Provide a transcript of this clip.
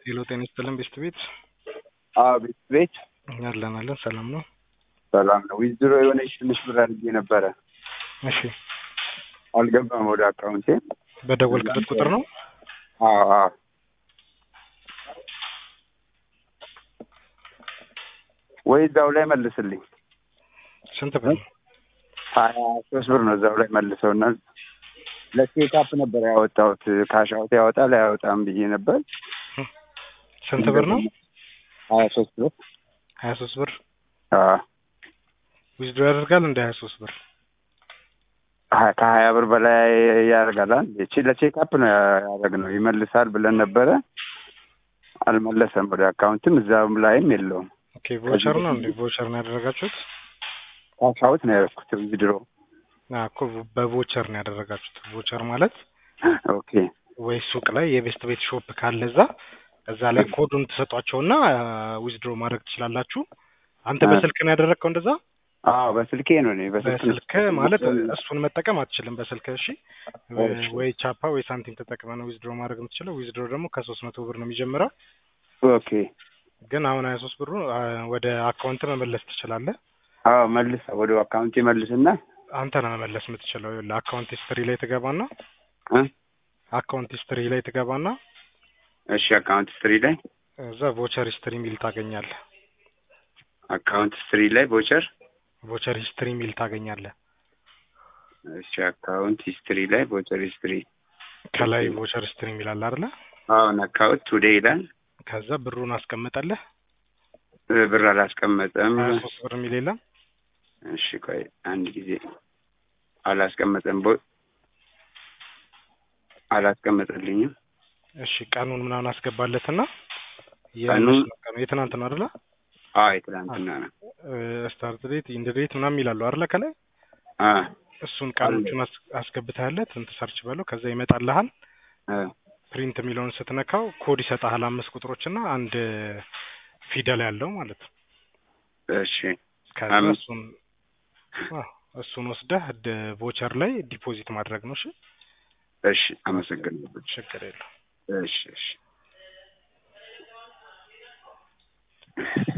ሄሎ ጤና ይስጥልን ቤስት ቤት ቤት አለን ሰላም ነው። ሰላም ነው። ዊዝድሮ የሆነች ትንሽ ብር አድርጌ ነበረ። እሺ አልገባም ወደ አካውንቴ። በደወልክበት ቁጥር ነው? አዎ ወይ እዛው ላይ መልስልኝ። ስንት ብር? 23 ብር ነው። እዛው ላይ መልሰውና ለቼክአፕ ነበር ያወጣሁት። ካሻውት ያወጣል አያወጣም ብዬ ነበር። ስንት ብር ነው? 23 ብር 23 ብር አዎ። ዊዝድሮ ያደርጋል እንደ 23 ብር ከ20 ብር በላይ ያደርጋል። እቺ ለቼክአፕ ነው ያደረግነው። ይመልሳል ብለን ነበረ፣ አልመለሰም። ወደ አካውንትም እዛም ላይም የለውም። ኦኬ ቮቸር ነው እንዴ? ቮቸር ነው ያደረጋችሁት? ካሻውት ነው ያደረኩት ዊዝድሮ። እኮ በቮቸር ነው ያደረጋችሁት። ቮቸር ማለት ኦኬ ወይ ሱቅ ላይ የቤስት ቤት ሾፕ ካለ እዛ ላይ ኮዱን ተሰጧቸውና ዊዝድሮ ማድረግ ትችላላችሁ። አንተ በስልክ ነው ያደረግከው እንደዛ? አዎ በስልኬ ነው። እኔ በስልክ ማለት እሱን መጠቀም አትችልም በስልክ። እሺ ወይ ቻፓ ወይ ሳንቲም ተጠቅመህ ነው ዊዝድሮ ማድረግ የምትችለው። ዊዝድሮ ደግሞ ከ300 ብር ነው የሚጀምረው። ኦኬ ግን አሁን 23 ብሩ ወደ አካውንት መመለስ ትችላለህ። አዎ መልስ፣ ወደ አካውንት መልስና አንተ ነው መመለስ የምትችለው። አካውንት ሂስትሪ ላይ ትገባና አካውንት ሂስትሪ ላይ ትገባና እሺ አካውንት ሂስትሪ ላይ እዛ ቮቸር ሂስትሪ ሚል ታገኛለህ። አካውንት ሂስትሪ ላይ ቮቸር ሂስትሪ ሚል ታገኛለህ። እሺ አካውንት ሂስትሪ ላይ ቮቸር ሂስትሪ ከላይ ቮቸር ሂስትሪ ሚል አለ አይደል? አዎ አካውንት ቱዴይ ይላል። ከዛ ብሩን አስቀምጠልህ። ብር አላስቀመጠም። 23 ብር ሚል የለም። እሺ ቆይ አንድ ጊዜ አላስቀመጠም። አላስቀመጠልኝም። እሺ ቀኑን ምናምን አስገባለትና የትናንት ነው አይደል? አዎ የትናንትና ነው። ስታርት ዴት ኢንድ ዴት ምናምን ይላሉ አይደል? ከላይ እሱን ቀኖቹን አስገብተህለት እንትን ሰርች በለው። ከዛ ይመጣልሃል። ፕሪንት የሚለውን ስትነካው ኮድ ይሰጣል። 5 ቁጥሮችና አንድ ፊደል ያለው ማለት ነው። እሺ ከዛ እሱን ወስደህ ቮቸር ላይ ዲፖዚት ማድረግ ነው። እሺ አመሰግናለሁ። ችግር የለውም። እሺ